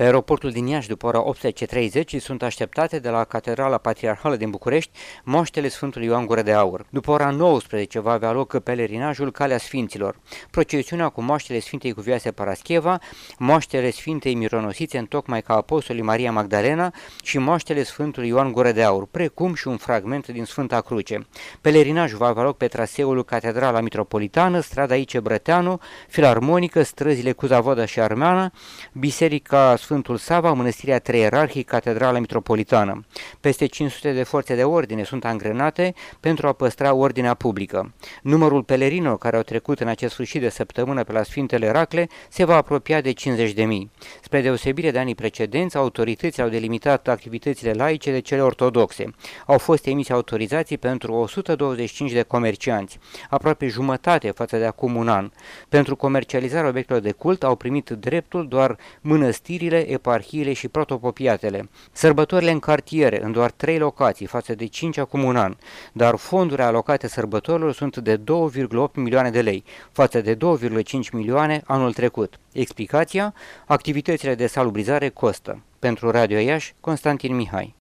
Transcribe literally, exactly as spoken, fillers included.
Pe aeroportul din Iași, după ora optsprezece și treizeci, sunt așteptate de la Catedrala Patriarhală din București moaștele Sfântului Ioan Gură de Aur. După ora nouăsprezece va avea loc pelerinajul Calea Sfinților, procesiunea cu moaștele Sfintei Cuvioase Parascheva, moaștele Sfintei Mironosițe întocmai ca apostolii Maria Magdalena și moaștele Sfântului Ioan Gură de Aur, precum și un fragment din Sfânta Cruce. Pelerinajul va avea loc pe traseul Catedrala Mitropolitană, strada Ice Brăteanu, Filarmonică, străzile Cuza-Vodă și Armeană, Biserica Sfântul Sava, Mănăstirea Trei Ierarhii, Catedrala Mitropolitană. Peste cinci sute de forțe de ordine sunt angrenate pentru a păstra ordinea publică. Numărul pelerinilor care au trecut în acest sfârșit de săptămână pe la Sfintele Eracle se va apropia de cincizeci de mii. Spre deosebire de anii precedenți, autoritățile au delimitat activitățile laice de cele ortodoxe. Au fost emise autorizații pentru o sută douăzeci și cinci de comercianți, aproape jumătate față de acum un an. Pentru comercializarea obiectelor de cult au primit dreptul doar mănăstirile, eparhiile și protopopiatele. Sărbătorile în cartiere, în doar trei locații, față de cinci acum un an, dar fondurile alocate sărbătorilor sunt de două virgulă opt milioane de lei, față de două virgulă cinci milioane anul trecut. Explicația? Activitățile de salubrizare costă. Pentru Radio Iași, Constantin Mihai.